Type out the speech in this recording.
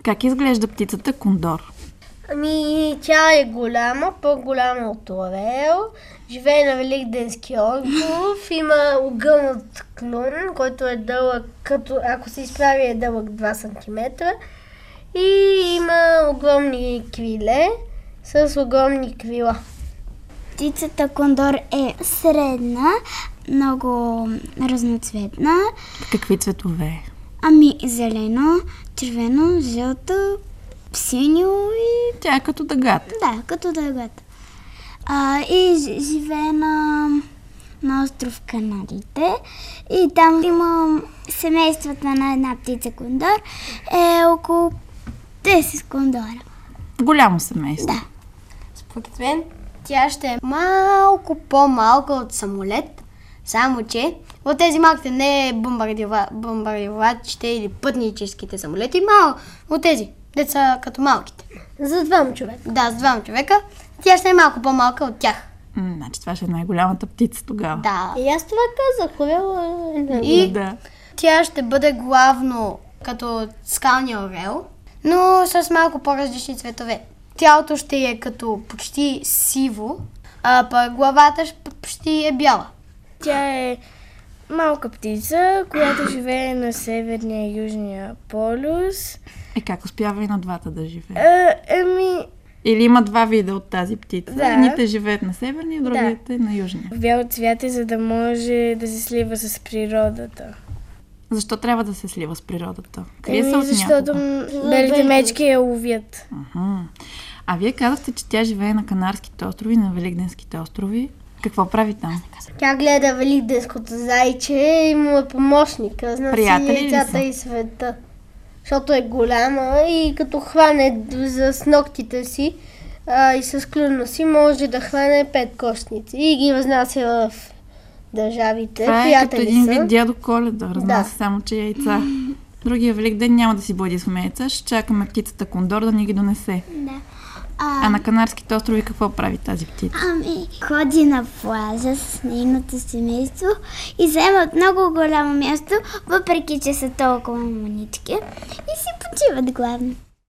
Как изглежда птицата кондор? Ами, тя е голяма, по-голяма от орел, живее на Великденски остров, има огънат клюн, който е дълъг, като ако се изправи е дълъг 2 см и има огромни криле с огромни крила. Птицата кондор е средна, много разноцветна. Какви цветове? Ами зелено, червено, жълто, синьо и... Тя е като дъгата. Да, като дъгата. И живее на остров Канарите. И там има семействата на една птица кондор. Е около 10 кондора. Голямо семейство. Да. Според мен тя ще е малко по-малка от самолет, само че от тези малките не бомбардировачите или пътническите самолети, от тези деца като малките. За 2 човека. Да, за 2 човека. Тя ще е малко по-малка от тях. Значи това ще е най-голямата птица тогава. Да. И аз това казах, Да. Тя ще бъде главно като скалния орел, но с малко по-различни цветове. Тялото ще е като почти сиво, а пък главата почти е бяла. Тя е малка птица, която живее на северния и южния полюс. Как успява и на двата да живее? Или има 2 вида от тази птица? Да. Едните живеят на северния, другите на южния. Бял цвят е, за да може да се слива с природата. Защо трябва да се слива с природата? Крие се от защото някого. белите мечки я ловят. А вие казахте, че тя живее на Канарските острови, на Великденските острови. Какво прави там? Тя гледа великденското зайче и му е помощник. Приятели ли яйцата са? и света. Защото е голяма и като хване с ногтите си и с клюна си, може да хване 5 кошници и ги разнася в държавите. Това е приятели като един са. вид дядо Коледа, разнася само, че яйца. Другия Великден няма да си бъде с яйца, ще чакаме птицата кондор да ни ги донесе. Да. А на Канарските острови какво прави тази птица? Ходи на плажа с нейното семейство и заемат много голямо място, въпреки че са толкова манички и си почиват главно.